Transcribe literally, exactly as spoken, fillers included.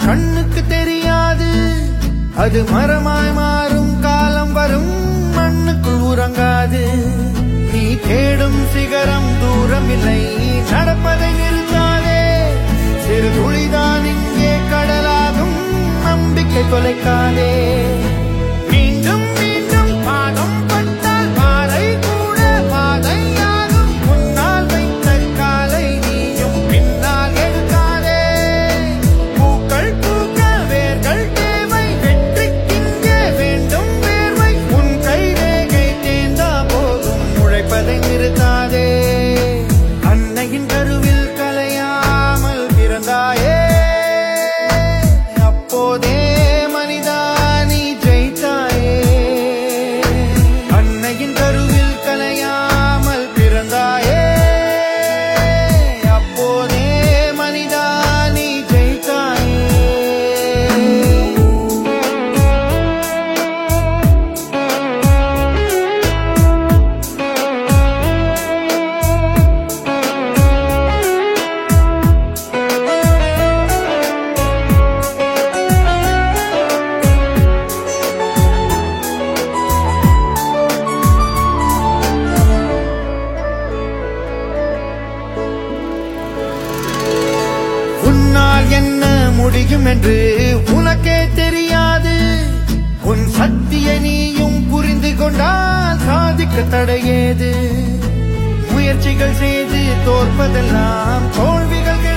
கண்ணுக்கு தெரியாது, அது மரமாய் மாறும் காலம் வரும், மண்ணுக்குள் உறங்காது. நீ தேடும் சிகரம் தூரம் இல்லை, நடப்பதை நிறுத்தாதே. சிறு துளிதான் இங்கே கடலாகும், நம்பிக்கை தொலைக்காதே. மீண்டும் மீண்டும் பாதம் பட்டால் பாறை கூட பாதையாகும், முன்னால் வைத்த காலை நீயும் பின்னால் எடுக்காதே. பூக்கள் பூக்க வேர்கள் தேவை, வெற்றிக்கிங்கே வேண்டும் வேர்வை. உன் கை ரேகை தேர்ந்தா போதும், உழைப்பதை நிறுத்தாதே. அன்னையின் கருவில் கலையாமல் பிறந்தாயே, அப்போதே மனிதா நீ ஜெயித்தாயே. அன்னையின் கருவில் கலையாமல் பிறந்தாயே, அப்போதே மனிதா நீ ஜெயித்தாயே. உன்னால் என்ன முடியும் என்று உனக்கே தெரியாது. உன் சக்தியை நீயும் புரிந்து கொண்டால் சாதிக்க தடையேது. முயற்சிகள் செய்து தோற்பதெல்லாம் தோல்விகள்